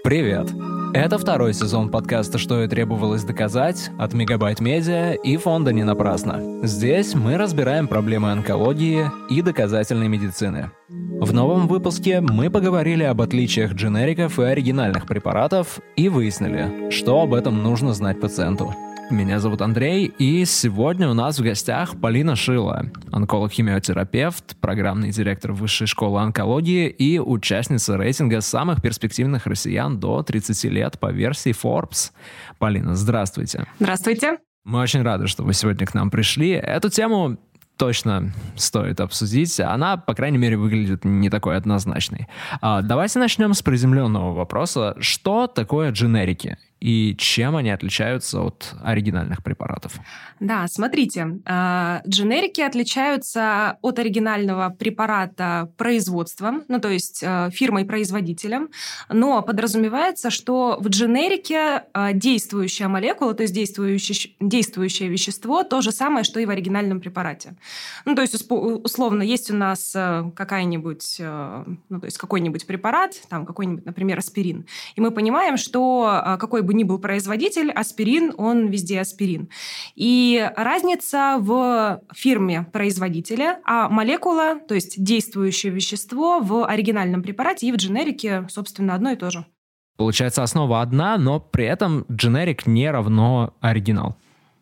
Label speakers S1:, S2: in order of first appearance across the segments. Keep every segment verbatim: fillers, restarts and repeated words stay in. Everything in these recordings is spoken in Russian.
S1: Привет! Это второй сезон подкаста «Что и требовалось доказать» от Мегабайт Медиа и фонда «Не напрасно». Здесь мы разбираем проблемы онкологии и доказательной медицины. В новом выпуске мы поговорили об отличиях дженериков и оригинальных препаратов и выяснили, что об этом нужно знать пациенту. Меня зовут Андрей, и сегодня у нас в гостях Полина Шила, онколог-химиотерапевт, программный директор Высшей школы онкологии и участница рейтинга самых перспективных россиян до тридцати лет по версии Forbes. Полина, здравствуйте.
S2: Здравствуйте.
S1: Мы очень рады, что вы сегодня к нам пришли. Эту тему точно стоит обсудить. Она, по крайней мере, выглядит не такой однозначной. А, давайте начнем с приземленного вопроса. Что такое дженерики? И чем они отличаются от оригинальных препаратов?
S2: Да, смотрите, дженерики отличаются от оригинального препарата производством, ну то есть фирмой-производителем, но подразумевается, что в дженерике действующая молекула, то есть действующее, действующее вещество, то же самое, что и в оригинальном препарате. Ну то есть условно есть у нас какая-нибудь, ну то есть какой-нибудь препарат, там какой-нибудь, например, аспирин, и мы понимаем, что какой бы ни был производитель, аспирин, он везде аспирин. И разница в фирме производителя, а молекула, то есть действующее вещество в оригинальном препарате и в дженерике, собственно, одно и то же.
S1: Получается, основа одна, но при этом дженерик не равно оригинал.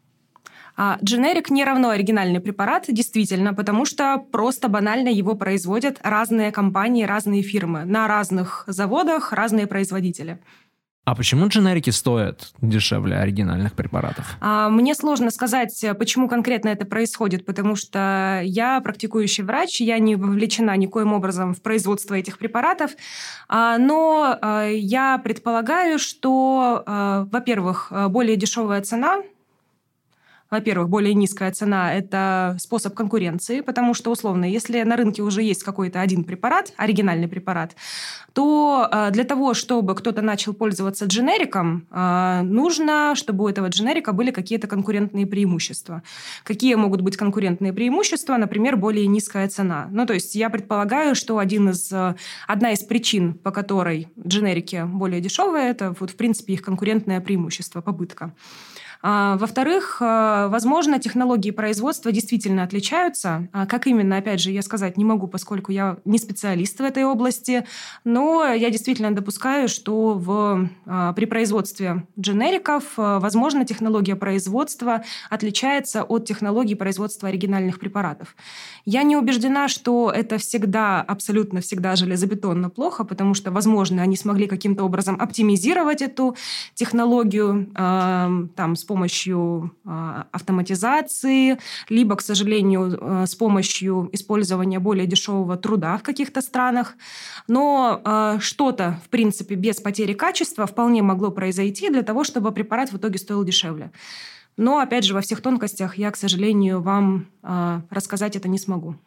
S2: А дженерик не равно оригинальный препарат, действительно, потому что просто банально его производят разные компании, разные фирмы. На разных заводах разные производители.
S1: А почему дженерики стоят дешевле оригинальных препаратов?
S2: А, мне сложно сказать, почему конкретно это происходит, потому что я практикующий врач, я не вовлечена никоим образом в производство этих препаратов, а, но а, я предполагаю, что, а, во-первых, более дешевая цена. Во-первых, более низкая цена – это способ конкуренции, потому что, условно, если на рынке уже есть какой-то один препарат, оригинальный препарат, то для того, чтобы кто-то начал пользоваться дженериком, нужно, чтобы у этого дженерика были какие-то конкурентные преимущества. Какие могут быть конкурентные преимущества? Например, более низкая цена. Ну, то есть я предполагаю, что один из, одна из причин, по которой дженерики более дешевые, это, вот, в принципе, их конкурентное преимущество, попытка. Во-вторых, возможно, технологии производства действительно отличаются. Как именно, опять же, я сказать не могу, поскольку я не специалист в этой области, но я действительно допускаю, что в, при производстве дженериков, возможно, технология производства отличается от технологии производства оригинальных препаратов. Я не убеждена, что это всегда, абсолютно всегда железобетонно плохо, потому что, возможно, они смогли каким-то образом оптимизировать эту технологию, там, с помощью помощью э, автоматизации, либо, к сожалению, э, с помощью использования более дешевого труда в каких-то странах. Но э, что-то, в принципе, без потери качества вполне могло произойти для того, чтобы препарат в итоге стоил дешевле. Но, опять же, во всех тонкостях я, к сожалению, вам э, рассказать это не смогу.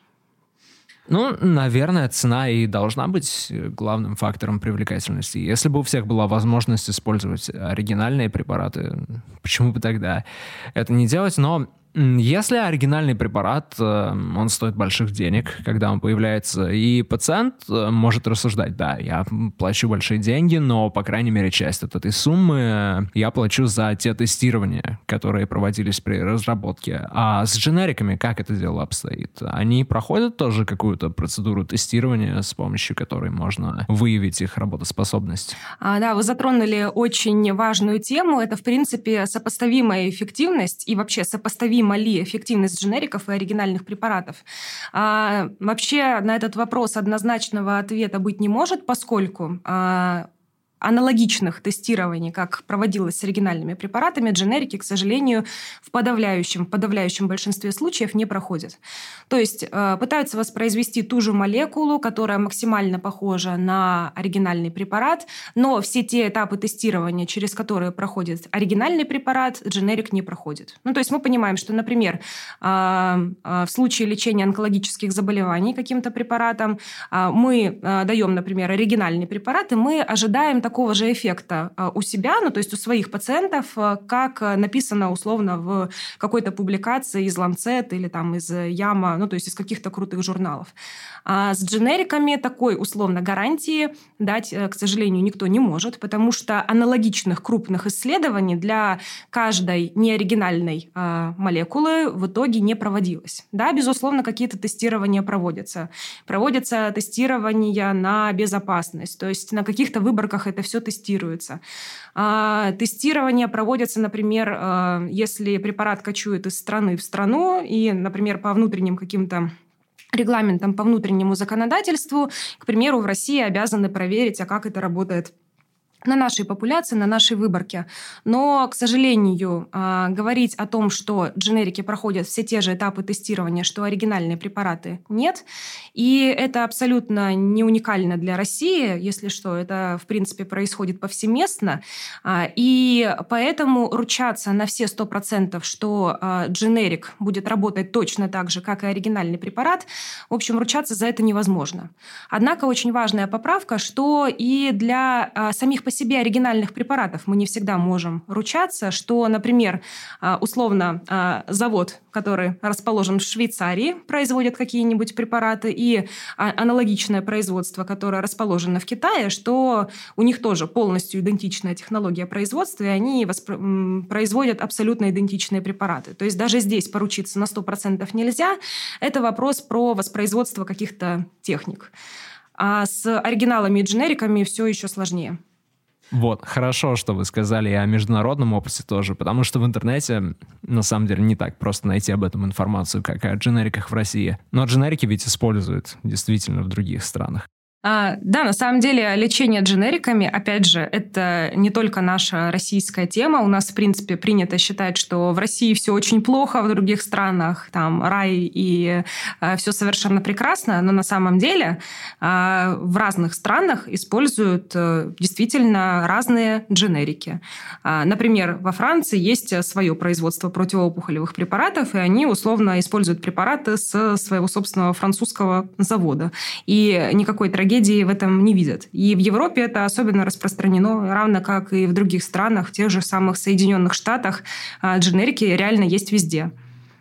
S1: Ну, наверное, цена и должна быть главным фактором привлекательности. Если бы у всех была возможность использовать оригинальные препараты, почему бы тогда это не делать? Но если оригинальный препарат, он стоит больших денег, когда он появляется, и пациент может рассуждать: да, я плачу большие деньги, но, по крайней мере, часть от этой суммы я плачу за те тестирования, которые проводились при разработке. А с дженериками как это дело обстоит? Они проходят тоже какую-то процедуру тестирования, с помощью которой можно выявить их работоспособность?
S2: А, да, вы затронули очень важную тему. Это, в принципе, сопоставимая эффективность и вообще сопоставимая ли эффективность дженериков и оригинальных препаратов. А, вообще на этот вопрос однозначного ответа быть не может, поскольку а, аналогичных тестирований, как проводилось с оригинальными препаратами, дженерики, к сожалению, в подавляющем, в подавляющем большинстве случаев не проходят. То есть э, пытаются воспроизвести ту же молекулу, которая максимально похожа на оригинальный препарат, но все те этапы тестирования, через которые проходит оригинальный препарат, дженерик не проходит. Ну, то есть мы понимаем, что, например, э, э, в случае лечения онкологических заболеваний каким-то препаратом э, мы э, даем, например, оригинальный препарат, и мы ожидаем такого же эффекта у себя, ну, то есть у своих пациентов, как написано условно в какой-то публикации из Lancet или там из Яма, ну, то есть из каких-то крутых журналов. А с дженериками такой условно гарантии дать, к сожалению, никто не может, потому что аналогичных крупных исследований для каждой неоригинальной э, молекулы в итоге не проводилось. Да, безусловно, какие-то тестирования проводятся. Проводятся тестирования на безопасность, то есть на каких-то выборках это все тестируется. Э, тестирования проводятся, например, э, если препарат кочует из страны в страну и, например, по внутренним каким-то регламентам, по внутреннему законодательству, к примеру, в России обязаны проверить, а как это работает на нашей популяции, на нашей выборке. Но, к сожалению, говорить о том, что дженерики проходят все те же этапы тестирования, что оригинальные препараты, нет. И это абсолютно не уникально для России, если что. Это, в принципе, происходит повсеместно. И поэтому ручаться на все сто процентов, что дженерик будет работать точно так же, как и оригинальный препарат, в общем, ручаться за это невозможно. Однако очень важная поправка, что и для самих по себе оригинальных препаратов мы не всегда можем ручаться, что, например, условно, завод, который расположен в Швейцарии, производит какие-нибудь препараты, и аналогичное производство, которое расположено в Китае, что у них тоже полностью идентичная технология производства, и они восп... производят абсолютно идентичные препараты. То есть даже здесь поручиться на сто процентов нельзя. Это вопрос про воспроизводство каких-то техник. А с оригиналами и дженериками все еще сложнее.
S1: Вот, хорошо, что вы сказали и о международном опыте тоже, потому что в интернете, на самом деле, не так просто найти об этом информацию, как и о дженериках в России. Но дженерики ведь используют действительно в других странах.
S2: А, да, на самом деле лечение дженериками, опять же, это не только наша российская тема. У нас, в принципе, принято считать, что в России все очень плохо, в других странах там рай и а, все совершенно прекрасно. Но на самом деле а, в разных странах используют а, действительно разные дженерики. А, например, во Франции есть свое производство противоопухолевых препаратов, и они условно используют препараты с своего собственного французского завода. И никакой трагедии в этом не видят. И в Европе это особенно распространено, равно как и в других странах, в тех же самых Соединенных Штатах. Дженерики реально есть везде,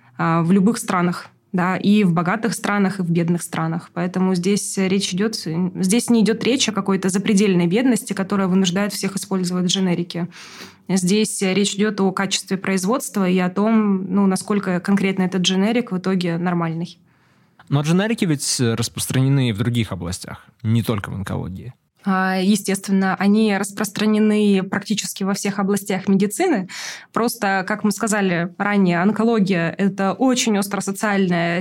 S2: в любых странах. Да, и в богатых странах, и в бедных странах. Поэтому здесь речь идет, здесь не идет речь о какой-то запредельной бедности, которая вынуждает всех использовать дженерики. Здесь речь идет о качестве производства и о том, ну, насколько конкретно этот дженерик в итоге нормальный.
S1: Но дженерики ведь распространены и в других областях, не только в онкологии.
S2: Естественно, они распространены практически во всех областях медицины. Просто, как мы сказали ранее, онкология – это очень остросоциальная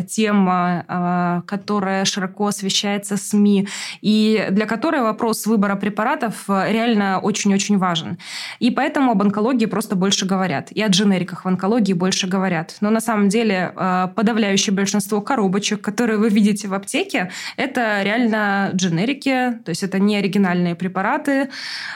S2: тема, которая широко освещается СМИ, и для которой вопрос выбора препаратов реально очень-очень важен. И поэтому об онкологии просто больше говорят. И о дженериках в онкологии больше говорят. Но на самом деле подавляющее большинство коробочек, которые вы видите в аптеке, это реально дженерики, то есть это не оригинальные оригинальные препараты,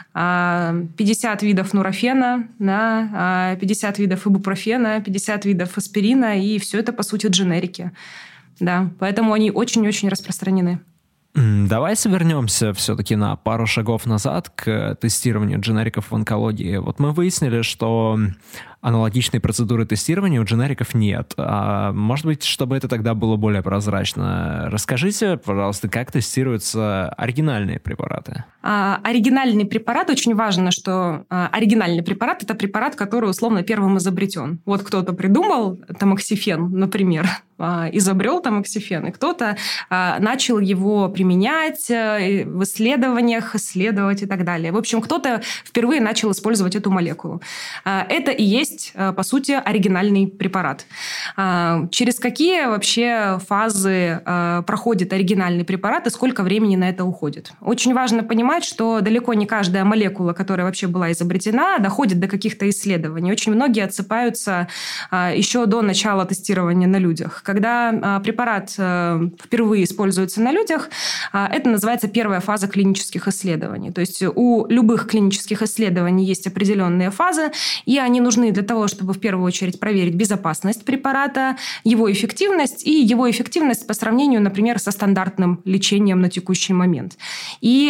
S2: пятьдесят видов нурофена, пятьдесят видов ибупрофена, пятьдесят видов аспирина, и все это, по сути, дженерики. Да, поэтому они очень-очень распространены.
S1: Давайте вернемся все-таки на пару шагов назад к тестированию дженериков в онкологии. Вот мы выяснили, что аналогичной процедуры тестирования у дженериков нет. А может быть, чтобы это тогда было более прозрачно, расскажите, пожалуйста, как тестируются оригинальные препараты?
S2: А, оригинальный препарат, очень важно, что а, оригинальный препарат – это препарат, который условно первым изобретен. Вот кто-то придумал тамоксифен, например, а, изобрел тамоксифен, и кто-то а, начал его применять а, в исследованиях, исследовать и так далее. В общем, кто-то впервые начал использовать эту молекулу. А, это и есть по сути, оригинальный препарат. Через какие вообще фазы проходит оригинальный препарат и сколько времени на это уходит? Очень важно понимать, что далеко не каждая молекула, которая вообще была изобретена, доходит до каких-то исследований. Очень многие отсыпаются еще до начала тестирования на людях. Когда препарат впервые используется на людях, это называется первая фаза клинических исследований. То есть у любых клинических исследований есть определенные фазы, и они нужны для того, чтобы в первую очередь проверить безопасность препарата, его эффективность и его эффективность по сравнению, например, со стандартным лечением на текущий момент. И все эти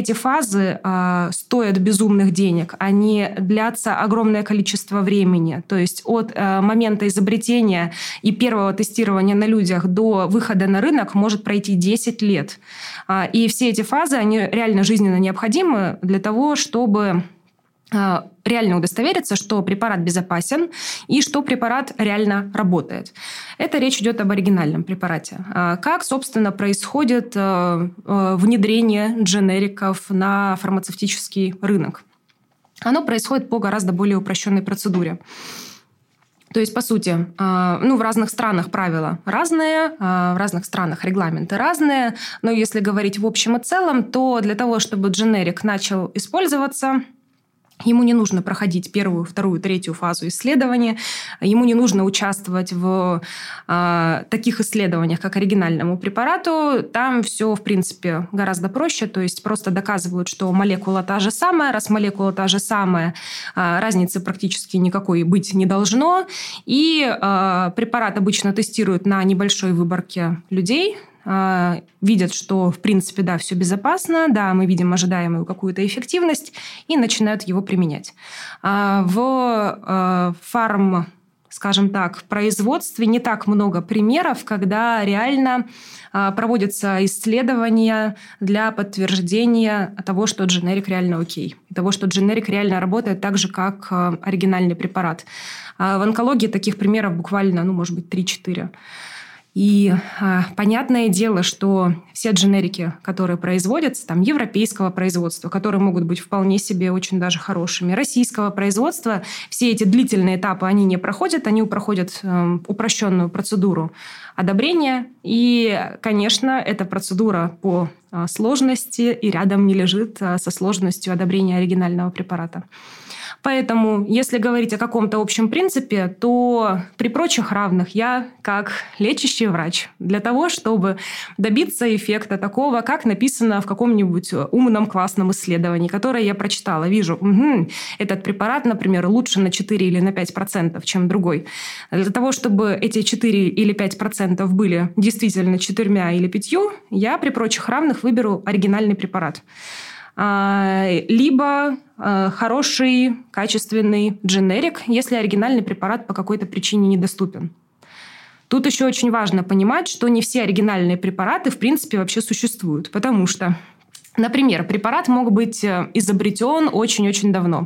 S2: эти фазы э, стоят безумных денег. Они длятся огромное количество времени. То есть от э, момента изобретения и первого тестирования на людях до выхода на рынок может пройти десять лет. Э, и все эти фазы, они реально жизненно необходимы для того, чтобы реально удостовериться, что препарат безопасен и что препарат реально работает. Это речь идет об оригинальном препарате. Как, собственно, происходит внедрение дженериков на фармацевтический рынок? Оно происходит по гораздо более упрощенной процедуре. То есть, по сути, ну, в разных странах правила разные, в разных странах регламенты разные, но если говорить в общем и целом, то для того, чтобы дженерик начал использоваться, ему не нужно проходить первую, вторую, третью фазу исследования, ему не нужно участвовать в э, таких исследованиях, как оригинальному препарату. Там все, в принципе, гораздо проще, то есть просто доказывают, что молекула та же самая. Раз молекула та же самая, э, разницы практически никакой быть не должно. И э, препарат обычно тестируют на небольшой выборке людей, видят, что, в принципе, да, все безопасно, да, мы видим ожидаемую какую-то эффективность, и начинают его применять. В фарм, скажем так, производстве не так много примеров, когда реально проводятся исследования для подтверждения того, что дженерик реально окей, того, что дженерик реально работает так же, как оригинальный препарат. В онкологии таких примеров буквально, ну, может быть, три-четыре. И а, понятное дело, что все дженерики, которые производятся, там, европейского производства, которые могут быть вполне себе очень даже хорошими, российского производства, все эти длительные этапы они не проходят, они проходят э, упрощенную процедуру одобрения. И, конечно, эта процедура по э, сложности и рядом не лежит э, со сложностью одобрения оригинального препарата. Поэтому, если говорить о каком-то общем принципе, то при прочих равных я, как лечащий врач, для того, чтобы добиться эффекта такого, как написано в каком-нибудь умном классном исследовании, которое я прочитала, вижу, угу, этот препарат, например, лучше на четыре или на пять процентов, чем другой. Для того, чтобы эти четыре или пять процентов были действительно четырьмя или пятью, я при прочих равных выберу оригинальный препарат. Либо хороший, качественный дженерик, если оригинальный препарат по какой-то причине недоступен. Тут еще очень важно понимать, что не все оригинальные препараты в принципе вообще существуют, потому что, например, препарат мог быть изобретен очень-очень давно.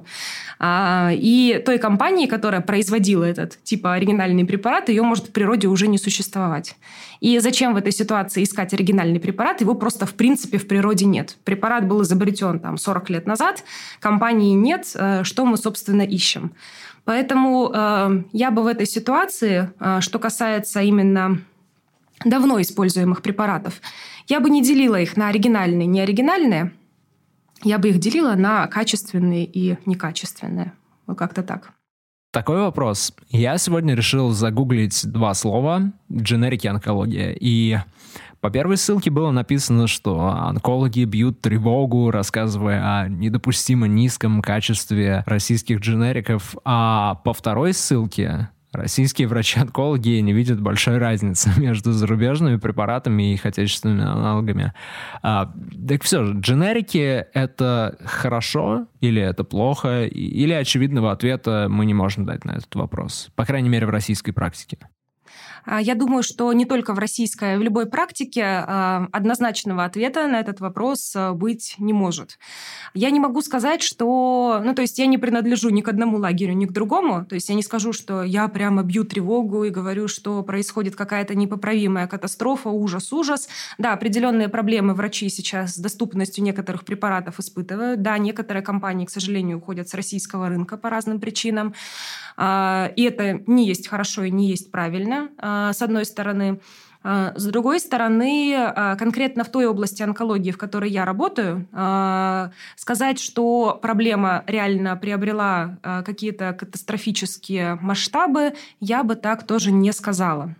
S2: И той компании, которая производила этот типа оригинальный препарат, ее может в природе уже не существовать. И зачем в этой ситуации искать оригинальный препарат? Его просто в принципе в природе нет. Препарат был изобретен там сорок лет назад, компании нет, что мы, собственно, ищем. Поэтому э, я бы в этой ситуации, э, что касается именно давно используемых препаратов, я бы не делила их на оригинальные и неоригинальные, я бы их делила на качественные и некачественные. Вот как-то так.
S1: Такой вопрос. Я сегодня решил загуглить два слова «дженерики онкология». И по первой ссылке было написано, что онкологи бьют тревогу, рассказывая о недопустимо низком качестве российских дженериков. А по второй ссылке российские врачи-онкологи не видят большой разницы между зарубежными препаратами и их отечественными аналогами. А, так все же, дженерики — это хорошо или это плохо? Или очевидного ответа мы не можем дать на этот вопрос? По крайней мере, в российской практике.
S2: Я думаю, что не только в российской, а в любой практике однозначного ответа на этот вопрос быть не может. Я не могу сказать, что... Ну, то есть я не принадлежу ни к одному лагерю, ни к другому. То есть я не скажу, что я прямо бью тревогу и говорю, что происходит какая-то непоправимая катастрофа, ужас, ужас. Да, определенные проблемы врачи сейчас с доступностью некоторых препаратов испытывают. Да, некоторые компании, к сожалению, уходят с российского рынка по разным причинам. И это не есть хорошо и не есть правильно, с одной стороны. С другой стороны, конкретно в той области онкологии, в которой я работаю, сказать, что проблема реально приобрела какие-то катастрофические масштабы, я бы так тоже не сказала.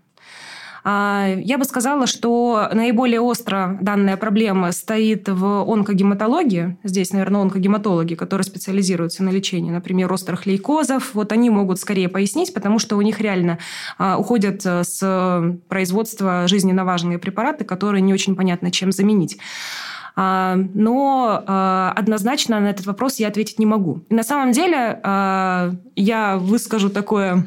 S2: Я бы сказала, что наиболее остро данная проблема стоит в онкогематологии. Здесь, наверное, онкогематологи, которые специализируются на лечении, например, острых лейкозов. Вот они могут скорее пояснить, потому что у них реально уходят с производства жизненно важные препараты, которые не очень понятно, чем заменить. Но однозначно на этот вопрос я ответить не могу. И на самом деле я выскажу такое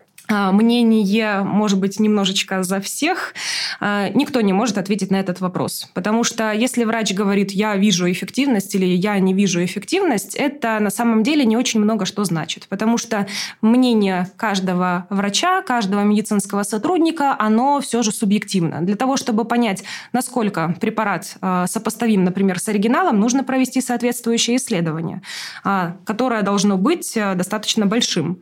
S2: мнение, может быть, немножечко за всех. Никто не может ответить на этот вопрос. Потому что если врач говорит «я вижу эффективность» или «я не вижу эффективность», это на самом деле не очень много что значит. Потому что мнение каждого врача, каждого медицинского сотрудника, оно все же субъективно. Для того, чтобы понять, насколько препарат сопоставим, например, с оригиналом, нужно провести соответствующее исследование, которое должно быть достаточно большим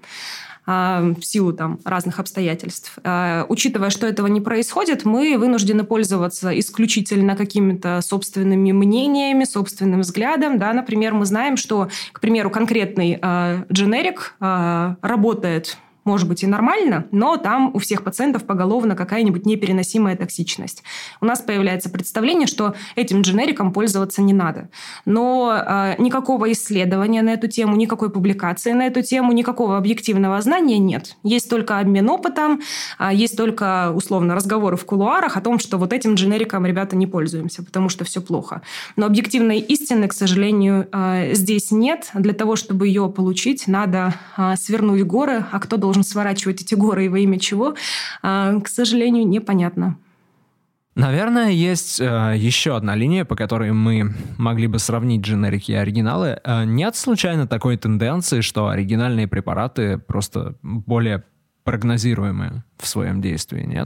S2: в силу там, разных обстоятельств. Учитывая, что этого не происходит, мы вынуждены пользоваться исключительно какими-то собственными мнениями, собственным взглядом. Да? Например, мы знаем, что, к примеру, конкретный дженерик работает, может быть, и нормально, но там у всех пациентов поголовно какая-нибудь непереносимая токсичность. У нас появляется представление, что этим дженериком пользоваться не надо. Но э, никакого исследования на эту тему, никакой публикации на эту тему, никакого объективного знания нет. Есть только обмен опытом, э, есть только, условно, разговоры в кулуарах о том, что вот этим дженериком, ребята, не пользуемся, потому что все плохо. Но объективной истины, к сожалению, э, здесь нет. Для того, чтобы ее получить, надо э, свернуть горы, а кто должен сворачивать эти горы и во имя чего, к сожалению, непонятно.
S1: Наверное, есть э, еще одна линия, по которой мы могли бы сравнить дженерики и оригиналы. Э, нет случайно такой тенденции, что оригинальные препараты просто более прогнозируемые в своем действии, нет?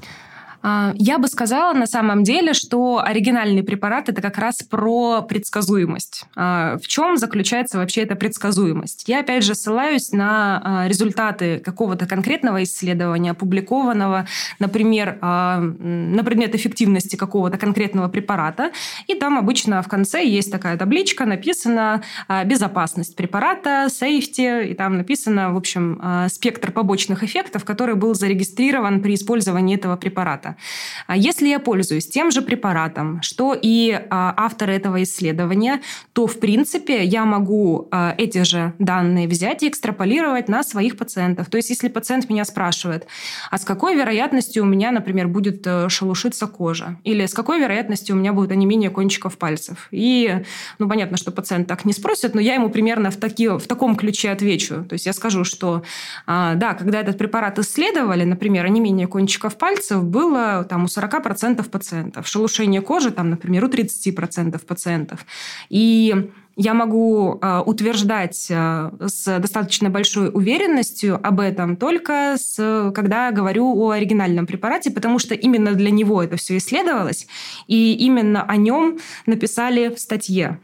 S2: Я бы сказала на самом деле, что оригинальный препарат – это как раз про предсказуемость. В чем заключается вообще эта предсказуемость? Я опять же ссылаюсь на результаты какого-то конкретного исследования, опубликованного, например, на предмет эффективности какого-то конкретного препарата. И там обычно в конце есть такая табличка, написано «безопасность препарата», «safety», и там написано, в общем, спектр побочных эффектов, который был зарегистрирован при использовании этого препарата. Если я пользуюсь тем же препаратом, что и авторы этого исследования, то, в принципе, я могу эти же данные взять и экстраполировать на своих пациентов. То есть, если пациент меня спрашивает, а с какой вероятностью у меня, например, будет шелушиться кожа? Или с какой вероятностью у меня будет онемение кончиков пальцев? И, ну, понятно, что пациент так не спросит, но я ему примерно в, таки, в таком ключе отвечу. То есть, я скажу, что, да, когда этот препарат исследовали, например, онемение кончиков пальцев было там, у сорок процентов пациентов. Шелушение кожи, там, например, у тридцать процентов пациентов. И я могу э, утверждать э, с достаточно большой уверенностью об этом только с, когда говорю о оригинальном препарате, потому что именно для него это все исследовалось, и именно о нем написали в статье.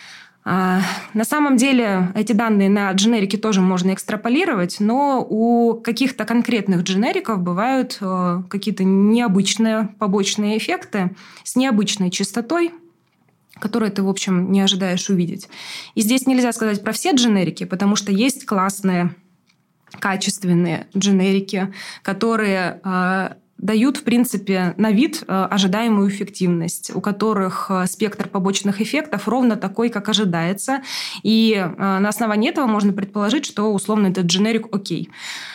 S2: На самом деле эти данные на дженерики тоже можно экстраполировать, но у каких-то конкретных дженериков бывают какие-то необычные побочные эффекты с необычной частотой, которые ты, в общем, не ожидаешь увидеть. И здесь нельзя сказать про все дженерики, потому что есть классные, качественные дженерики, которые дают, в принципе, на вид ожидаемую эффективность, у которых спектр побочных эффектов ровно такой, как ожидается. И на основании этого можно предположить, что, условно, этот дженерик окей.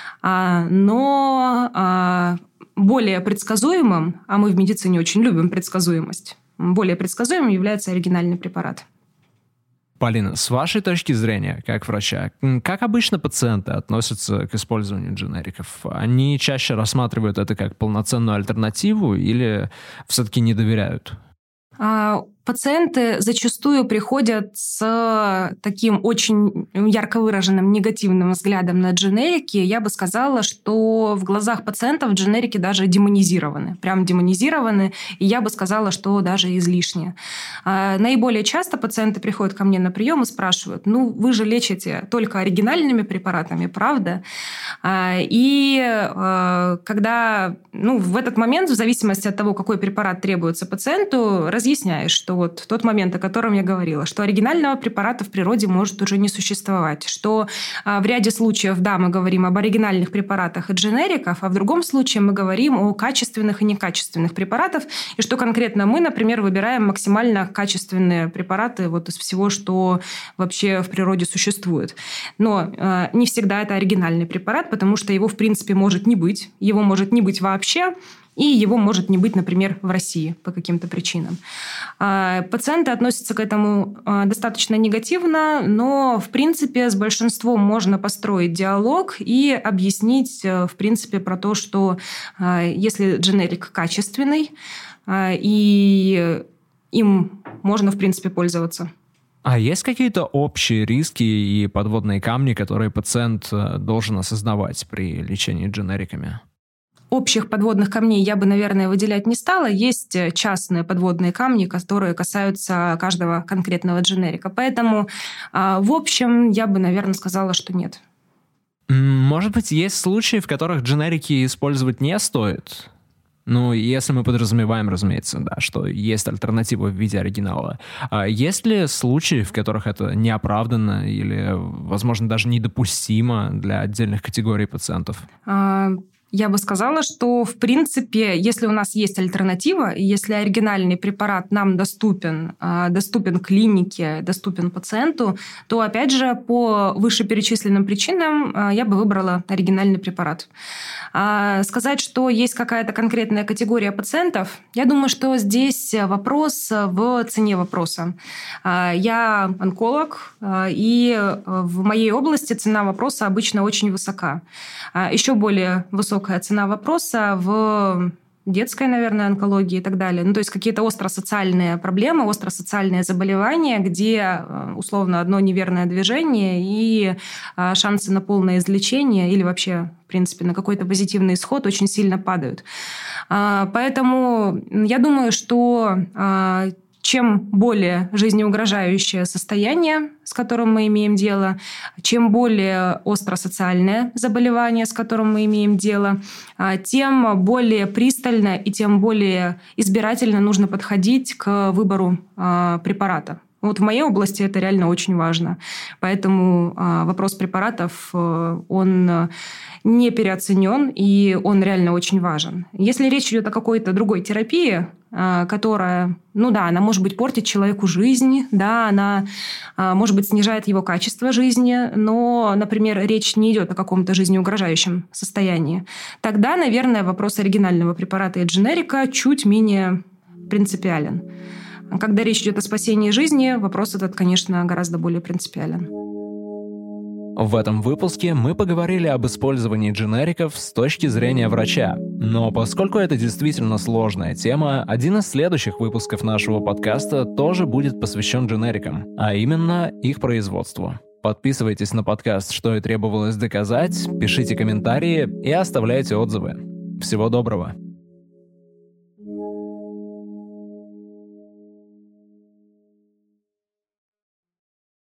S2: Но более предсказуемым, а мы в медицине очень любим предсказуемость, более предсказуемым является оригинальный препарат.
S1: Полина, с вашей точки зрения, как врача, как обычно пациенты относятся к использованию дженериков? Они чаще рассматривают это как полноценную альтернативу или все-таки не доверяют? Пациенты зачастую приходят с таким очень ярко выраженным негативным взглядом на дженерики. Я бы сказала, что в глазах пациентов дженерики даже демонизированы. Прям демонизированы. И я бы сказала, что даже излишне. Наиболее часто пациенты приходят ко мне на прием и спрашивают, ну, вы же лечите только оригинальными препаратами, правда? И когда, ну, в этот момент, в зависимости от того, какой препарат требуется пациенту, разъясняешь, что вот тот момент, о котором я говорила, что оригинального препарата в природе может уже не существовать, что а, в ряде случаев, да, мы говорим об оригинальных препаратах и дженериках, а в другом случае мы говорим о качественных и некачественных препаратах, и что конкретно мы, например, выбираем максимально качественные препараты вот из всего, что вообще в природе существует. Но а, не всегда это оригинальный препарат, потому что его, в принципе, может не быть, его может не быть вообще.
S2: и его может не быть, например, в России по каким-то причинам. Пациенты относятся к этому достаточно негативно, но, в принципе, с большинством можно построить диалог и объяснить, в принципе, про то, что если дженерик качественный, и им можно, в принципе, пользоваться.
S1: А есть какие-то общие риски и подводные камни, которые пациент должен осознавать при лечении дженериками?
S2: Общих подводных камней я бы, наверное, выделять не стала. Есть частные подводные камни, которые касаются каждого конкретного дженерика. Поэтому, в общем, я бы, наверное, сказала, что нет.
S1: Может быть, есть случаи, в которых дженерики использовать не стоит? Ну, если мы подразумеваем, разумеется, да, что есть альтернатива в виде оригинала. А есть ли случаи, в которых это неоправданно или, возможно, даже недопустимо для отдельных категорий пациентов?
S2: А... Я бы сказала, что, в принципе, если у нас есть альтернатива, и если оригинальный препарат нам доступен, доступен клинике, доступен пациенту, то, опять же, по вышеперечисленным причинам я бы выбрала оригинальный препарат. Сказать, что есть какая-то конкретная категория пациентов, я думаю, что здесь вопрос в цене вопроса. Я онколог, и в моей области цена вопроса обычно очень высока. Еще более высокая цена вопроса в детской, наверное, онкологии и так далее. Ну, то есть какие-то остросоциальные проблемы, остросоциальные заболевания, где, условно, одно неверное движение и шансы на полное излечение или вообще, в принципе, на какой-то позитивный исход очень сильно падают. Поэтому я думаю, что чем более жизнеугрожающее состояние, с которым мы имеем дело, чем более остросоциальное заболевание, с которым мы имеем дело, тем более пристально и тем более избирательно нужно подходить к выбору препарата. Вот в моей области это реально очень важно. Поэтому вопрос препаратов, он не переоценен, и он реально очень важен. Если речь идет о какой-то другой терапии, которая, ну да, она может быть портит человеку жизнь, да, она, может быть, снижает его качество жизни, но, например, речь не идет о каком-то жизнеугрожающем состоянии, тогда, наверное, вопрос оригинального препарата и дженерика чуть менее принципиален. Когда речь идет о спасении жизни, вопрос этот, конечно, гораздо более принципиален.
S1: В этом выпуске мы поговорили об использовании дженериков с точки зрения врача. Но поскольку это действительно сложная тема, один из следующих выпусков нашего подкаста тоже будет посвящен дженерикам, а именно их производству. Подписывайтесь на подкаст «Что и требовалось доказать», пишите комментарии и оставляйте отзывы. Всего доброго!